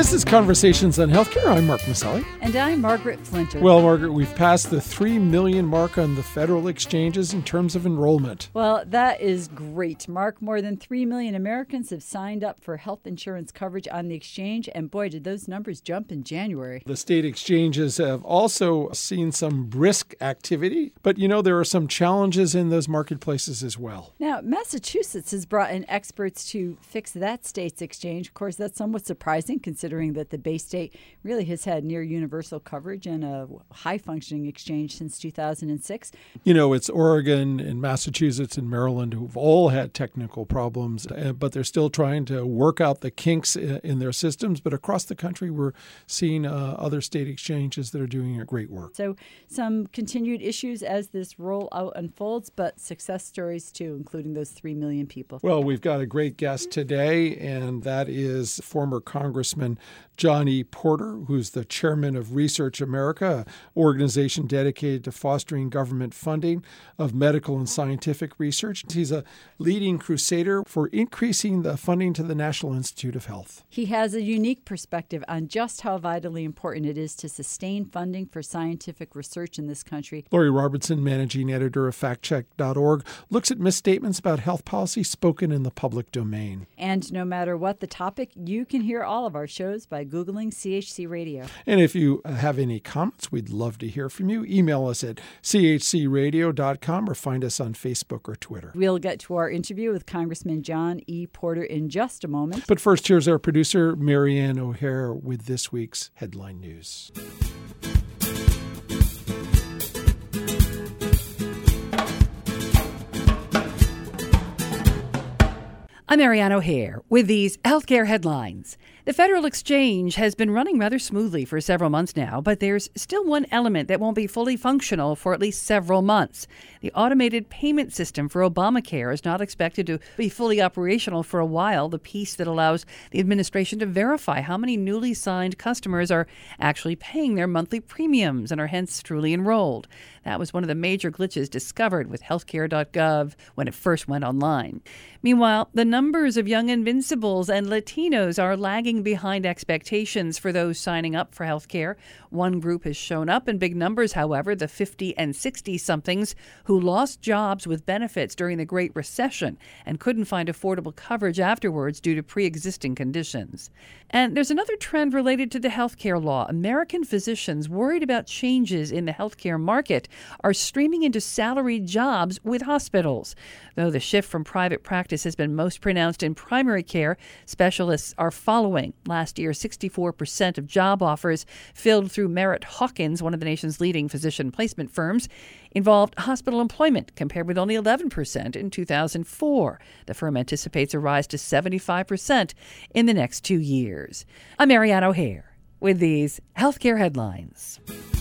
This is Conversations on Healthcare. I'm Mark Maselli. And I'm Margaret Flinter. Well, Margaret, we've passed the 3 million mark on the federal exchanges in terms of enrollment. Well, that is great, Mark. More than 3 million Americans have signed up for health insurance coverage on the exchange, and boy, did those numbers jump in January. The state exchanges have also seen some brisk activity, but there are some challenges in those marketplaces as well. Now, Massachusetts has brought in experts to fix that state's exchange. Of course, that's somewhat surprising considering that the Bay State really has had near universal coverage and a high-functioning exchange since 2006. It's Oregon and Massachusetts and Maryland who've all had technical problems, but they're still trying to work out the kinks in their systems. But across the country, we're seeing other state exchanges that are doing great work. So some continued issues as this rollout unfolds, but success stories too, including those 3 million people. Well, we've got a great guest today, and that is former Congressman John E. Porter, who's the chairman of Research America, an organization dedicated to fostering government funding of medical and scientific research. He's a leading crusader for increasing the funding to the National Institute of Health. He has a unique perspective on just how vitally important it is to sustain funding for scientific research in this country. Lori Robertson, managing editor of factcheck.org, looks at misstatements about health policy spoken in the public domain. And no matter what the topic, you can hear all of our shows by Googling CHC Radio. And if you have any comments, we'd love to hear from you. Email us at chcradio.com or find us on Facebook or Twitter. We'll get to our interview with Congressman John E. Porter in just a moment. But first, here's our producer, Marianne O'Hare, with this week's headline news. I'm Marianne O'Hare with these healthcare headlines. The Federal Exchange has been running rather smoothly for several months now, but there's still one element that won't be fully functional for at least several months. The automated payment system for Obamacare is not expected to be fully operational for a while, the piece that allows the administration to verify how many newly signed customers are actually paying their monthly premiums and are hence truly enrolled. That was one of the major glitches discovered with healthcare.gov when it first went online. Meanwhile, the numbers of young invincibles and Latinos are lagging behind expectations for those signing up for healthcare. One group has shown up in big numbers, however, the 50 and 60-somethings who lost jobs with benefits during the Great Recession and couldn't find affordable coverage afterwards due to pre-existing conditions. And there's another trend related to the healthcare law. American physicians worried about changes in the healthcare market are streaming into salaried jobs with hospitals. Though the shift from private practice has been most pronounced in primary care, specialists are following. Last year, 64% of job offers filled through Merritt Hawkins, one of the nation's leading physician placement firms, involved hospital employment, compared with only 11% in 2004. The firm anticipates a rise to 75% in the next 2 years. I'm Marianne O'Hare with these healthcare headlines.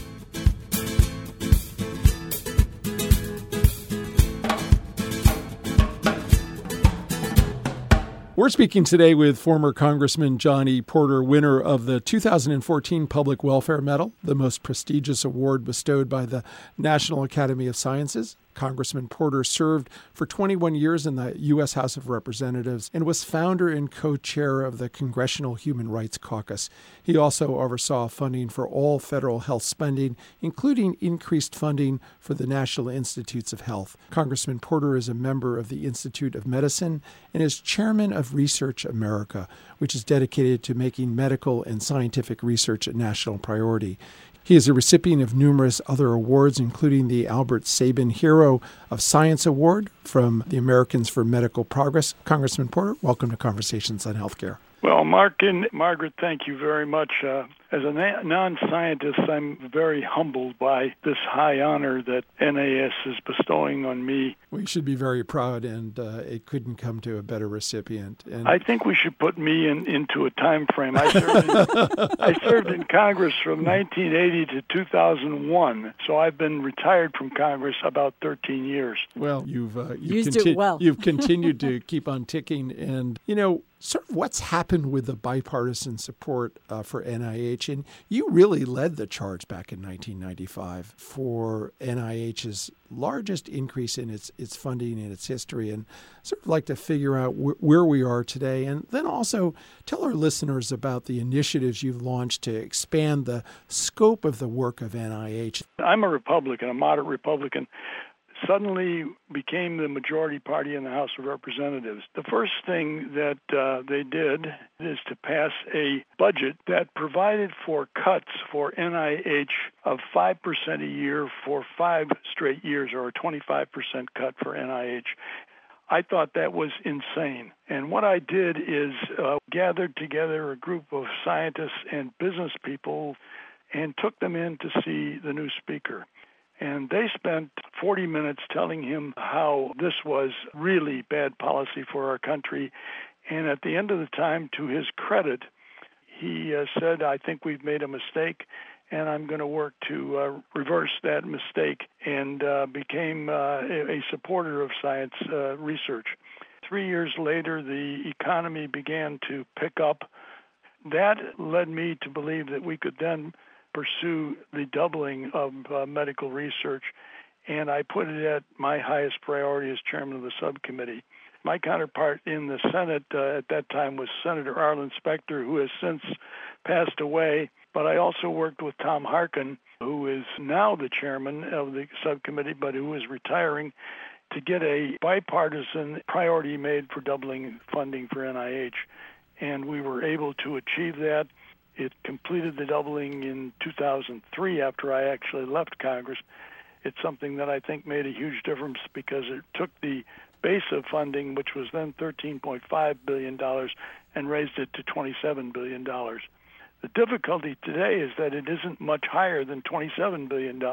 We're speaking today with former Congressman John E. Porter, winner of the 2014 Public Welfare Medal, the most prestigious award bestowed by the National Academy of Sciences. Congressman Porter served for 21 years in the U.S. House of Representatives and was founder and co-chair of the Congressional Human Rights Caucus. He also oversaw funding for all federal health spending, including increased funding for the National Institutes of Health. Congressman Porter is a member of the Institute of Medicine and is chairman of Research America, which is dedicated to making medical and scientific research a national priority. He is a recipient of numerous other awards, including the Albert Sabin Hero of Science Award from the Americans for Medical Progress. Congressman Porter, welcome to Conversations on Healthcare. Well, Mark and Margaret, thank you very much. As a non-scientist, I'm very humbled by this high honor that NAS is bestowing on me. We should be very proud, and it couldn't come to a better recipient. And I think we should put me into a time frame. I served in Congress from 1980 to 2001, so I've been retired from Congress about 13 years. Well, you've continued to keep on ticking, and sort of what's happened with the bipartisan support for NIH. NIH, and you really led the charge back in 1995 for NIH's largest increase in its funding in its history, and sort of like to figure out where we are today. And then also tell our listeners about the initiatives you've launched to expand the scope of the work of NIH. I'm a Republican, a moderate Republican. Suddenly became the majority party in the House of Representatives. The first thing that they did is to pass a budget that provided for cuts for NIH of 5% a year for 5 straight years, or a 25% cut for NIH. I thought that was insane. And what I did is gathered together a group of scientists and business people and took them in to see the new speaker. And they spent 40 minutes telling him how this was really bad policy for our country. And at the end of the time, to his credit, he said, I think we've made a mistake, and I'm going to work to reverse that mistake, and became a supporter of science research. 3 years later, the economy began to pick up. That led me to believe that we could then pursue the doubling of medical research, and I put it at my highest priority as chairman of the subcommittee. My counterpart in the Senate at that time was Senator Arlen Specter, who has since passed away, but I also worked with Tom Harkin, who is now the chairman of the subcommittee, but who is retiring, to get a bipartisan priority made for doubling funding for NIH, and we were able to achieve that. It completed the doubling in 2003 after I actually left Congress. It's something that I think made a huge difference because it took the base of funding, which was then $13.5 billion, and raised it to $27 billion. The difficulty today is that it isn't much higher than $27 billion.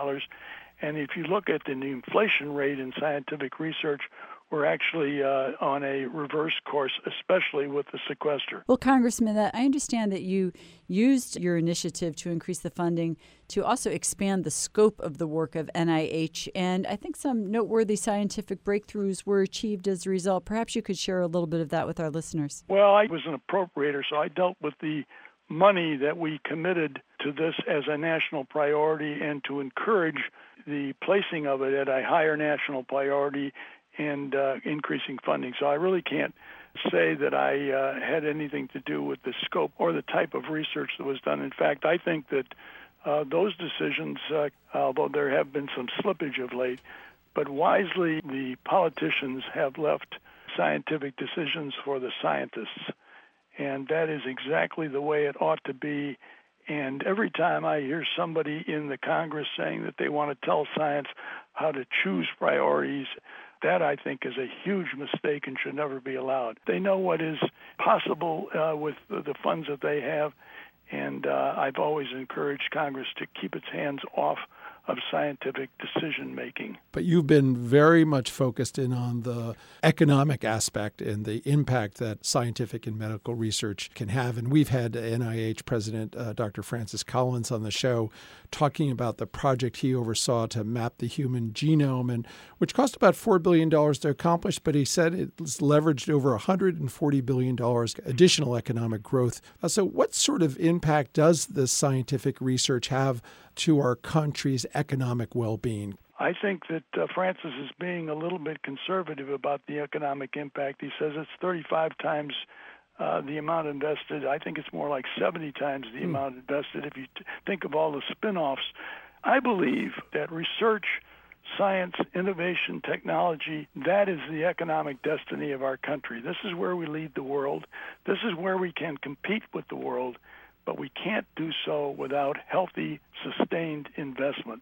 And if you look at the inflation rate in scientific research, we're actually on a reverse course, especially with the sequester. Well, Congressman, I understand that you used your initiative to increase the funding to also expand the scope of the work of NIH, and I think some noteworthy scientific breakthroughs were achieved as a result. Perhaps you could share a little bit of that with our listeners. Well, I was an appropriator, so I dealt with the money that we committed to this as a national priority and to encourage the placing of it at a higher national priority and increasing funding. So I really can't say that I had anything to do with the scope or the type of research that was done. In fact, I think that those decisions, although there have been some slippage of late, but wisely the politicians have left scientific decisions for the scientists. And that is exactly the way it ought to be. And every time I hear somebody in the Congress saying that they want to tell science how to choose priorities, that, I think, is a huge mistake and should never be allowed. They know what is possible with the funds that they have, and I've always encouraged Congress to keep its hands off of scientific decision-making. But you've been very much focused in on the economic aspect and the impact that scientific and medical research can have. And we've had NIH President Dr. Francis Collins on the show talking about the project he oversaw to map the human genome, and which cost about $4 billion to accomplish, but he said it's leveraged over $140 billion additional economic growth. So what sort of impact does this scientific research have to our country's economic well-being? I think that Francis is being a little bit conservative about the economic impact. He says it's 35 times the amount invested. I think it's more like 70 times the amount invested if you think of all the spin-offs. I believe that research, science, innovation, technology, that is the economic destiny of our country. This is where we lead the world. This is where we can compete with the world, but we can't do so without healthy, sustained investments.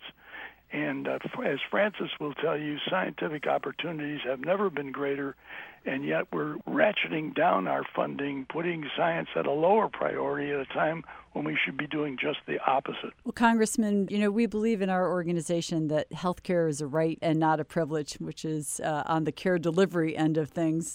And as Francis will tell you, scientific opportunities have never been greater, and yet we're ratcheting down our funding, putting science at a lower priority at a time when we should be doing just the opposite. Well, Congressman, we believe in our organization that health care is a right and not a privilege, which is on the care delivery end of things.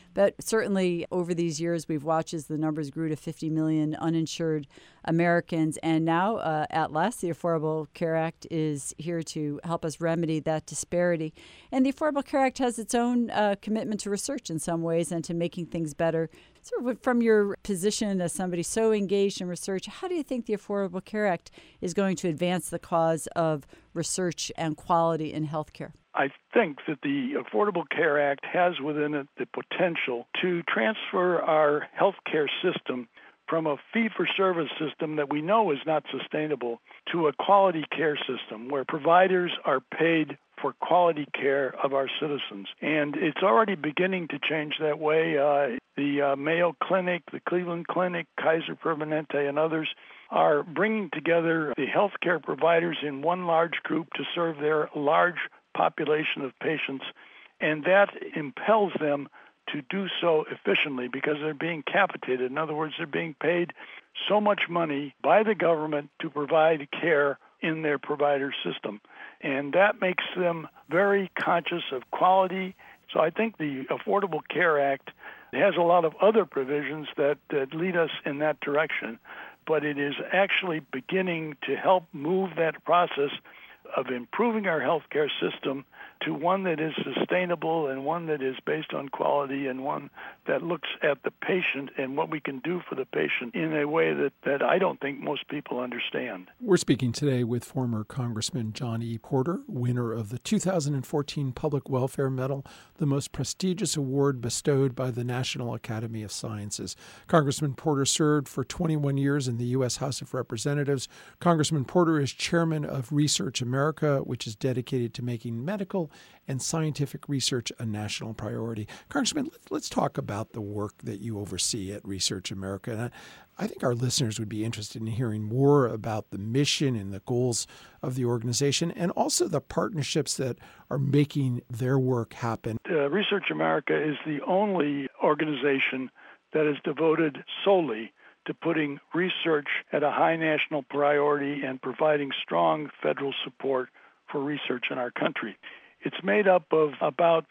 But certainly over these years, we've watched as the numbers grew to 50 million uninsured Americans. And now, at last, the Affordable Care Act is here to help us remedy that disparity. And the Affordable Care Act has its own commitment to research in some ways and to making things better. Sort of from your position as somebody so engaged in research, how do you think the Affordable Care Act is going to advance the cause of research and quality in healthcare? I think that the Affordable Care Act has within it the potential to transfer our healthcare system from a fee-for-service system that we know is not sustainable to a quality care system where providers are paid for quality care of our citizens. And it's already beginning to change that way. The Mayo Clinic, the Cleveland Clinic, Kaiser Permanente, and others are bringing together the healthcare providers in one large group to serve their large population of patients, and that impels them to do so efficiently because they're being capitated. In other words, they're being paid so much money by the government to provide care in their provider system. And that makes them very conscious of quality. So I think the Affordable Care Act has a lot of other provisions that lead us in that direction, but it is actually beginning to help move that process of improving our healthcare system to one that is sustainable and one that is based on quality and one that looks at the patient and what we can do for the patient in a way that I don't think most people understand. We're speaking today with former Congressman John E. Porter, winner of the 2014 Public Welfare Medal, the most prestigious award bestowed by the National Academy of Sciences. Congressman Porter served for 21 years in the U.S. House of Representatives. Congressman Porter is chairman of Research America, which is dedicated to making medical and scientific research a national priority. Congressman, let's talk about the work that you oversee at Research America. And I think our listeners would be interested in hearing more about the mission and the goals of the organization and also the partnerships that are making their work happen. Research America is the only organization that is devoted solely to putting research at a high national priority and providing strong federal support for research in our country. It's made up of about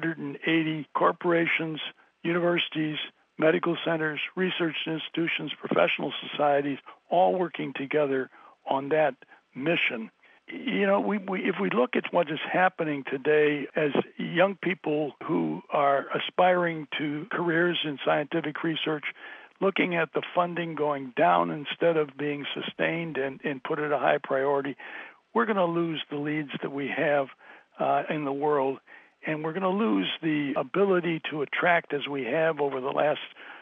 380 corporations, universities, medical centers, research institutions, professional societies, all working together on that mission. You know, if we look at what is happening today as young people who are aspiring to careers in scientific research, looking at the funding going down instead of being sustained and put at a high priority, we're going to lose the leads that we have in the world, and we're going to lose the ability to attract, as we have over the last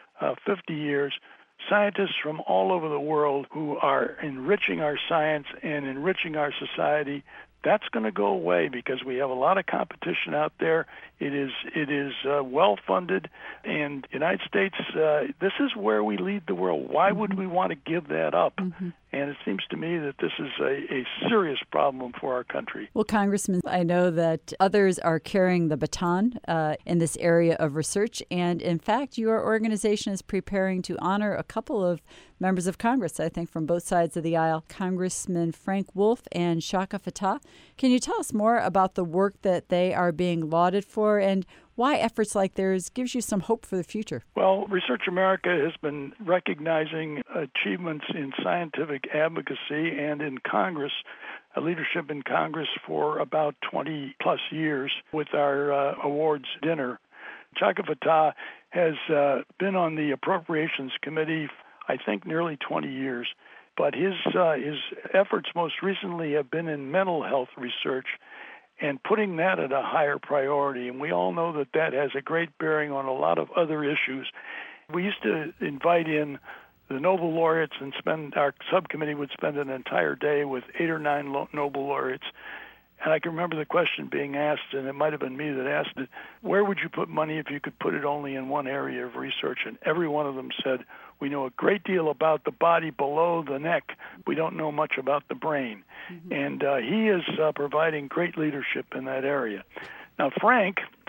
50 years, scientists from all over the world who are enriching our science and enriching our society. That's going to go away because we have a lot of competition out there. It is well funded, and the United States, this is where we lead the world. Why would we want to give that up? Mm-hmm. And it seems to me that this is a serious problem for our country. Well, Congressman, I know that others are carrying the baton in this area of research. And in fact, your organization is preparing to honor a couple of members of Congress, I think, from both sides of the aisle, Congressman Frank Wolf and Shaka Fattah. Can you tell us more about the work that they are being lauded for and why efforts like theirs gives you some hope for the future? Well, Research America has been recognizing achievements in scientific advocacy and in Congress, leadership in Congress for about 20 plus years with our awards dinner. Shaka Fattah has been on the Appropriations Committee, I think, nearly 20 years. But his efforts most recently have been in mental health research and putting that at a higher priority. And we all know that that has a great bearing on a lot of other issues. We used to invite in the Nobel laureates and our subcommittee would spend an entire day with 8 or 9 Nobel laureates. And I can remember the question being asked, and it might have been me that asked it, where would you put money if you could put it only in one area of research? And every one of them said, we know a great deal about the body below the neck. We don't know much about the brain. Mm-hmm. And he is providing great leadership in that area. Now, Frank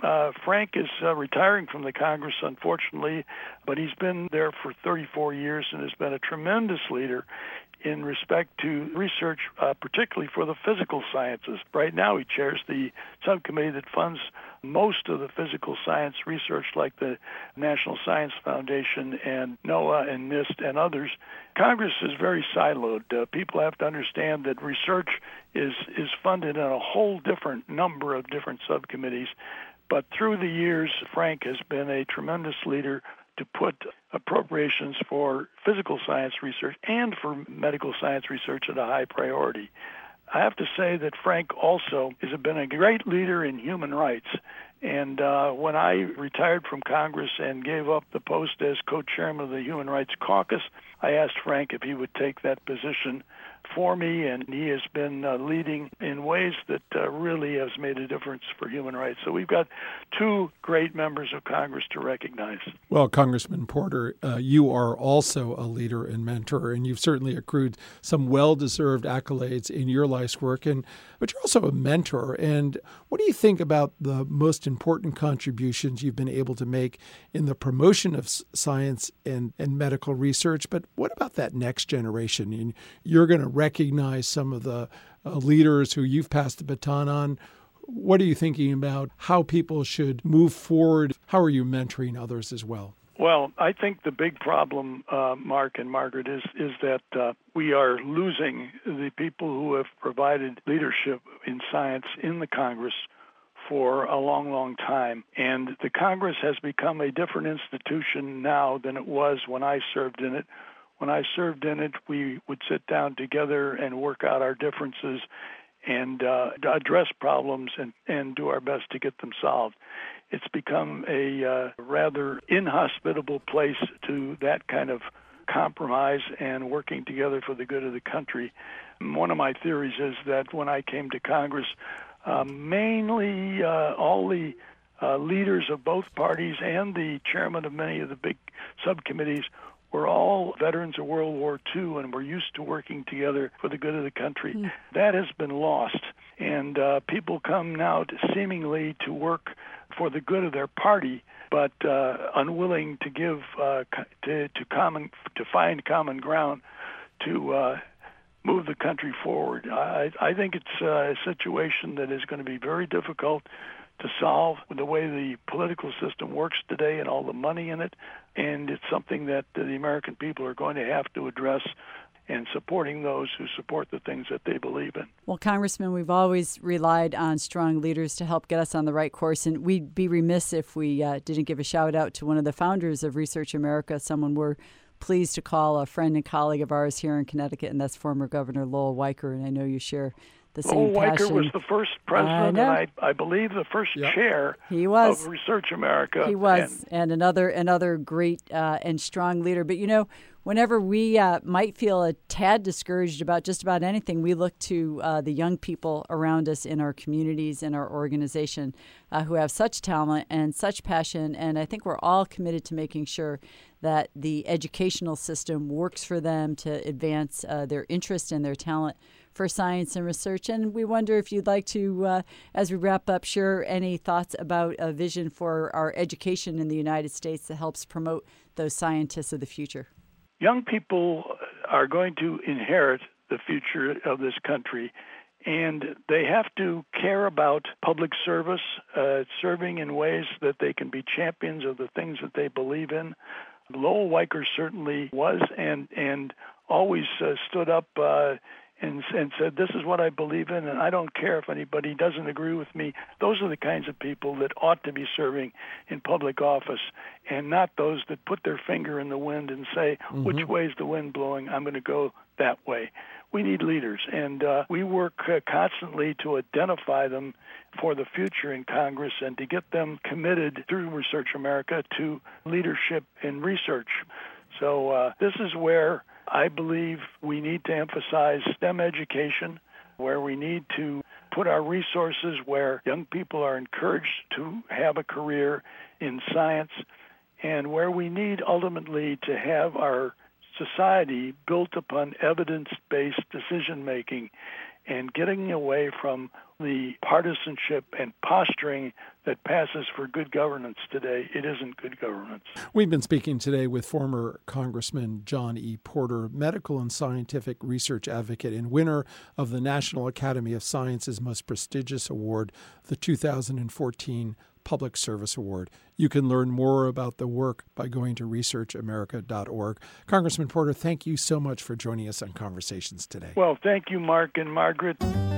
Frank is retiring from the Congress, unfortunately, but he's been there for 34 years and has been a tremendous leader in respect to research, particularly for the physical sciences. Right now, he chairs the subcommittee that funds most of the physical science research, like the National Science Foundation and NOAA and NIST and others. Congress is very siloed. People have to understand that research is funded in a whole different number of different subcommittees. But through the years, Frank has been a tremendous leader to put appropriations for physical science research and for medical science research at a high priority. I have to say that Frank also has been a great leader in human rights. And when I retired from Congress and gave up the post as co-chairman of the Human Rights Caucus, I asked Frank if he would take that position for me, and he has been leading in ways that really has made a difference for human rights. So we've got two great members of Congress to recognize. Well, Congressman Porter, you are also a leader and mentor, and you've certainly accrued some well-deserved accolades in your life's work, but you're also a mentor. And what do you think about the most important contributions you've been able to make in the promotion of science and medical research? But what about that next generation? And you're going to recognize some of the leaders who you've passed the baton on. What are you thinking about how people should move forward? How are you mentoring others as well? Well, I think the big problem, Mark and Margaret, is that we are losing the people who have provided leadership in science in the Congress for a long, long time. And the Congress has become a different institution now than it was when I served in it. When I served in it, we would sit down together and work out our differences and address problems and do our best to get them solved. It's become a rather inhospitable place to that kind of compromise and working together for the good of the country. One of my theories is that when I came to Congress, mainly all the leaders of both parties and the chairman of many of the big subcommittees were all veterans of World War II and were used to working together for the good of the country. That has been lost, and people come now seemingly to work for the good of their party, but unwilling to give to find common ground to move the country forward. I think it's a situation that is going to be very difficult to solve with the way the political system works today and all the money in it, and it's something that the American people are going to have to address and supporting those who support the things that they believe in. Well, Congressman, we've always relied on strong leaders to help get us on the right course, and we'd be remiss if we didn't give a shout-out to one of the founders of Research America, someone we're pleased to call a friend and colleague of ours here in Connecticut, and that's former Governor Lowell Weicker, and I know you share the same Lowell passion. Weicker was the first president, and I believe the first chair of Research America. He was, and another great and strong leader. But, whenever we might feel a tad discouraged about just about anything, we look to the young people around us in our communities, in our organization, who have such talent and such passion. And I think we're all committed to making sure that the educational system works for them to advance their interest and their talent for science and research. And we wonder if you'd like to, as we wrap up, share any thoughts about a vision for our education in the United States that helps promote those scientists of the future. Young people are going to inherit the future of this country, and they have to care about public service, serving in ways that they can be champions of the things that they believe in. Lowell Weicker certainly was and always stood up and said, this is what I believe in, and I don't care if anybody doesn't agree with me. Those are the kinds of people that ought to be serving in public office, and not those that put their finger in the wind and say, which way is the wind blowing? I'm going to go that way. We need leaders, and we work constantly to identify them for the future in Congress and to get them committed through Research America to leadership in research. So this is where I believe we need to emphasize STEM education, where we need to put our resources where young people are encouraged to have a career in science, and where we need ultimately to have our society built upon evidence-based decision-making and getting away from the partisanship and posturing that passes for good governance today, it isn't good governance. We've been speaking today with former Congressman John E. Porter, medical and scientific research advocate and winner of the National Academy of Sciences' most prestigious award, the 2014 Public Service Award. You can learn more about the work by going to researchamerica.org. Congressman Porter, thank you so much for joining us on Conversations today. Well, thank you, Mark and Margaret.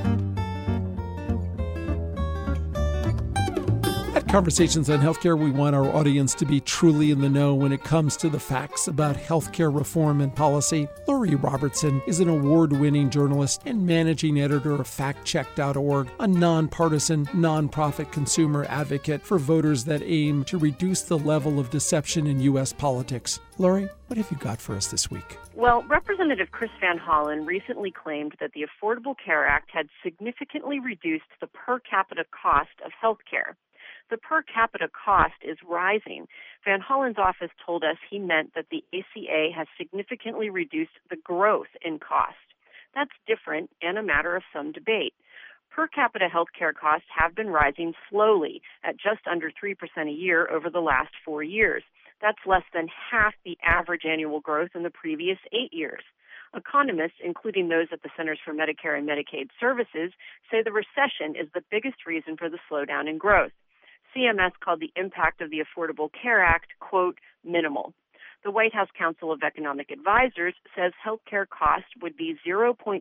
At Conversations on Healthcare, we want our audience to be truly in the know when it comes to the facts about healthcare reform and policy. Lori Robertson is an award-winning journalist and managing editor of FactCheck.org, a nonpartisan, nonprofit consumer advocate for voters that aim to reduce the level of deception in U.S. politics. Lori, what have you got for us this week? Well, Representative Chris Van Hollen recently claimed that the Affordable Care Act had significantly reduced the per capita cost of health care. The per capita cost is rising. Van Hollen's office told us he meant that the ACA has significantly reduced the growth in cost. That's different and a matter of some debate. Per capita healthcare costs have been rising slowly at just under 3% a year over the last 4 years. That's less than half the average annual growth in the previous 8 years. Economists, including those at the Centers for Medicare and Medicaid Services, say the recession is the biggest reason for the slowdown in growth. CMS called the impact of the Affordable Care Act, quote, minimal. The White House Council of Economic Advisors says healthcare costs would be 0.5%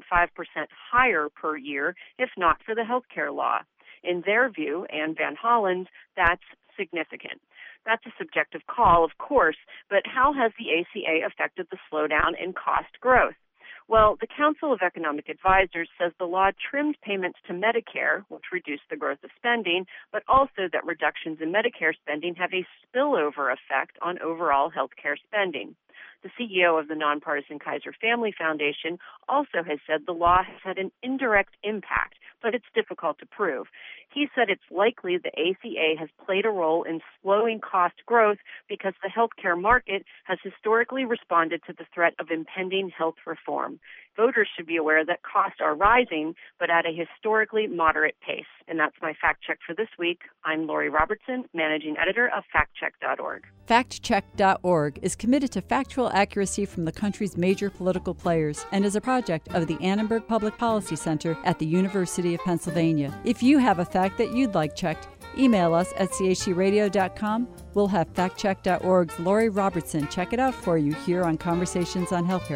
higher per year if not for the healthcare law. In their view, and Van Hollen's, that's significant. That's a subjective call, of course, but how has the ACA affected the slowdown in cost growth? Well, the Council of Economic Advisors says the law trimmed payments to Medicare, which reduced the growth of spending, but also that reductions in Medicare spending have a spillover effect on overall health care spending. The CEO of the nonpartisan Kaiser Family Foundation also has said the law has had an indirect impact, but it's difficult to prove. He said it's likely the ACA has played a role in slowing cost growth because the healthcare market has historically responded to the threat of impending health reform. Voters should be aware that costs are rising, but at a historically moderate pace. And that's my fact check for this week. I'm Lori Robertson, managing editor of FactCheck.org. FactCheck.org is committed to factual accuracy from the country's major political players and is a project of the Annenberg Public Policy Center at the University of Pennsylvania. If you have a fact that you'd like checked, email us at chcradio.com. We'll have FactCheck.org's Lori Robertson check it out for you here on Conversations on Healthcare.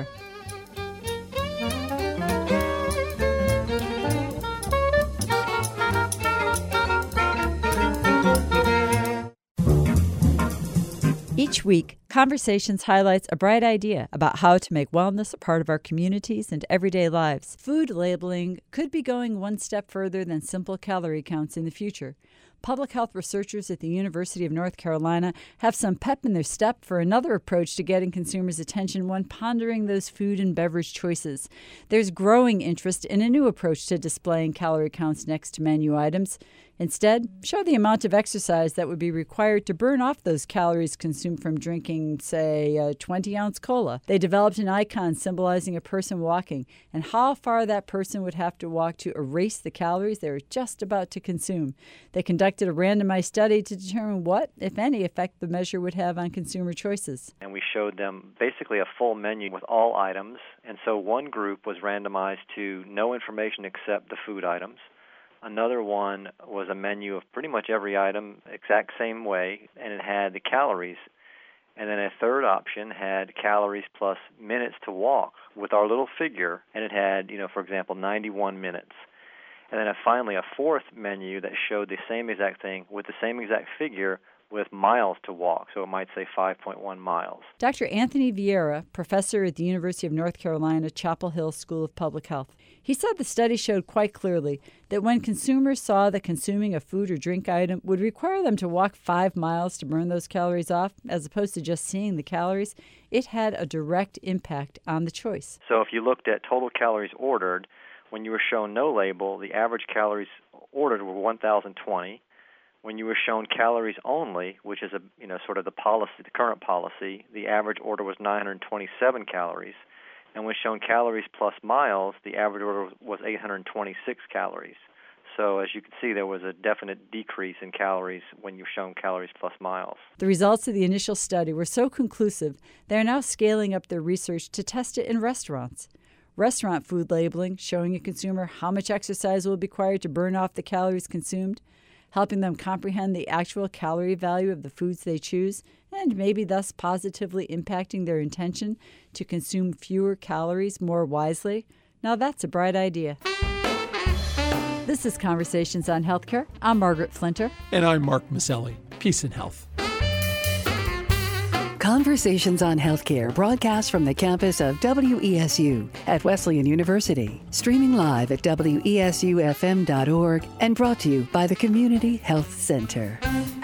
Each week, Conversations highlights a bright idea about how to make wellness a part of our communities and everyday lives. Food labeling could be going one step further than simple calorie counts in the future. Public health researchers at the University of North Carolina have some pep in their step for another approach to getting consumers' attention when pondering those food and beverage choices. There's growing interest in a new approach to displaying calorie counts next to menu items. Instead, show the amount of exercise that would be required to burn off those calories consumed from drinking, say, a 20-ounce cola. They developed an icon symbolizing a person walking and how far that person would have to walk to erase the calories they were just about to consume. They conducted a randomized study to determine what, if any, effect the measure would have on consumer choices. And we showed them basically a full menu with all items. And so one group was randomized to no information except the food items. Another one was a menu of pretty much every item, exact same way, and it had the calories. And then a third option had calories plus minutes to walk with our little figure, and it had, for example, 91 minutes. And then finally a fourth menu that showed the same exact thing with the same exact figure with miles to walk, so it might say 5.1 miles. Dr. Anthony Vieira, professor at the University of North Carolina, Chapel Hill School of Public Health. He said the study showed quite clearly that when consumers saw that consuming a food or drink item would require them to walk 5 miles to burn those calories off, as opposed to just seeing the calories, it had a direct impact on the choice. So if you looked at total calories ordered, when you were shown no label, the average calories ordered were 1,020. When you were shown calories only, which is sort of the policy, the current policy, the average order was 927 calories. And when shown calories plus miles, the average order was 826 calories. So as you can see, there was a definite decrease in calories when you're shown calories plus miles. The results of the initial study were so conclusive, they are now scaling up their research to test it in restaurants. Restaurant food labeling, showing a consumer how much exercise will be required to burn off the calories consumed, helping them comprehend the actual calorie value of the foods they choose, and maybe thus positively impacting their intention to consume fewer calories more wisely. Now that's a bright idea. This is Conversations on Healthcare. I'm Margaret Flinter. And I'm Mark Maselli. Peace and health. Conversations on Healthcare broadcast from the campus of WESU at Wesleyan University, streaming live at WESUFM.org and brought to you by the Community Health Center.